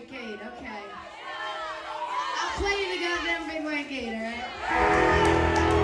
white gate, okay. I'll play you the goddamn big white gate, alright?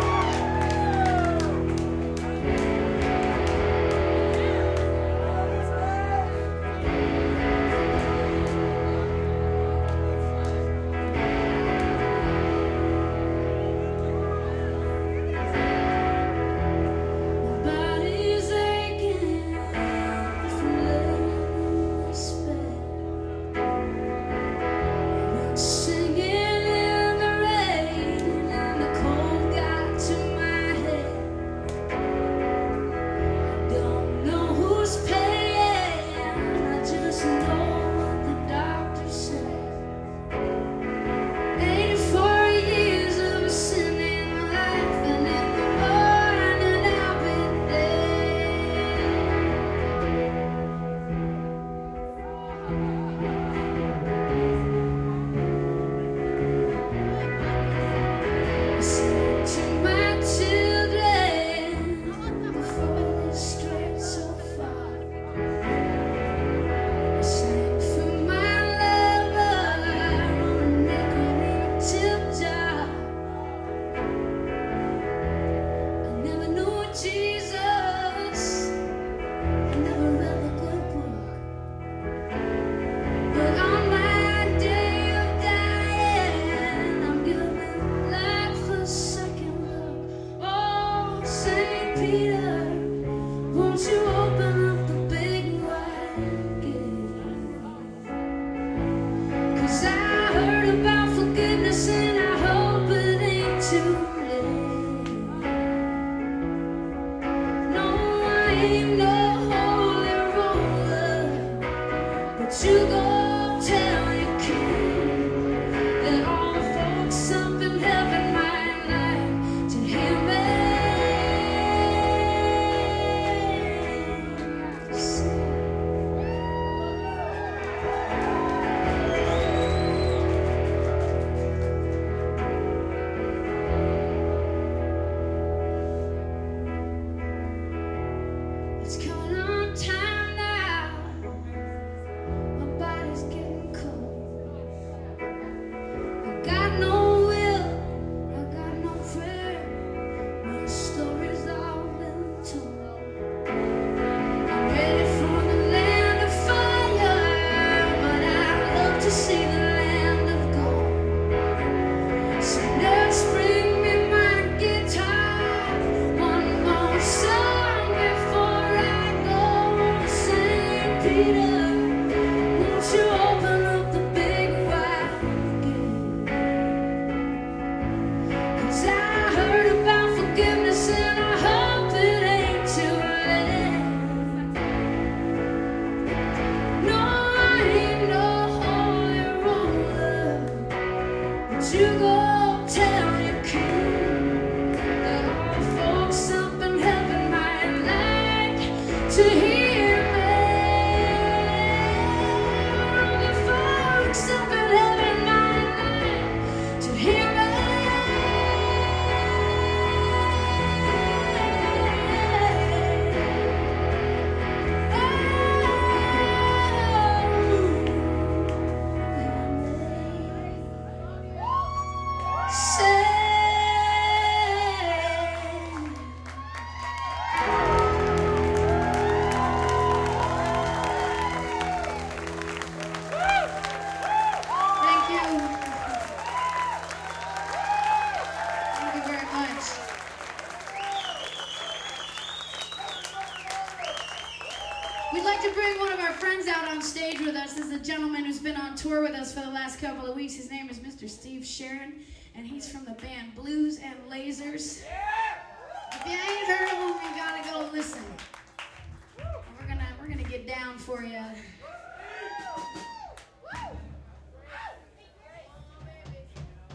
We'd like to bring one of our friends out on stage with us. This is a gentleman who's been on tour with us for the last couple of weeks. His name is Mr. Steve Sharon, and he's from the band Blues and Lasers. If you ain't heard of him, you gotta go listen. We're gonna get down for you.